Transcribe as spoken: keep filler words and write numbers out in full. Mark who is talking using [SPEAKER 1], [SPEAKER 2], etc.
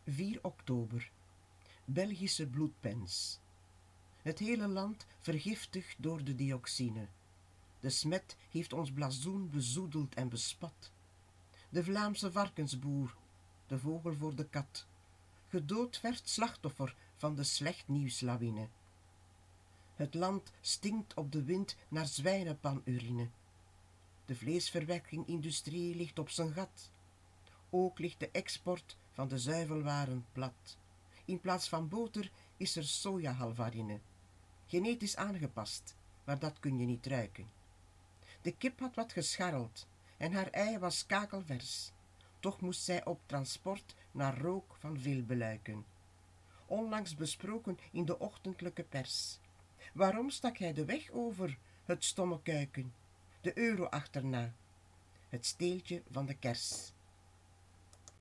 [SPEAKER 1] vier oktober. Belgische bloedpens. Het hele land vergiftigd door de dioxine. De smet heeft ons blazoen bezoedeld en bespat. De Vlaamse varkensboer, de vogel voor de kat. Gedoodverfd slachtoffer van de slechtnieuwslawine. Het land stinkt op de wind naar zwijnenpanurine. De vleesverwerkingindustrie ligt op zijn gat. Ook ligt de export van de zuivelwaren plat. In plaats van boter is er sojahalvarine. Genetisch aangepast, maar dat kun je niet ruiken. De kip had wat gescharreld en haar ei was kakelvers. Toch moest zij op transport naar rook van veelbeluiken. Onlangs besproken in de ochtendelijke pers. Waarom stak hij de weg over, het stomme kuiken? De euro achterna, het steeltje van de kers.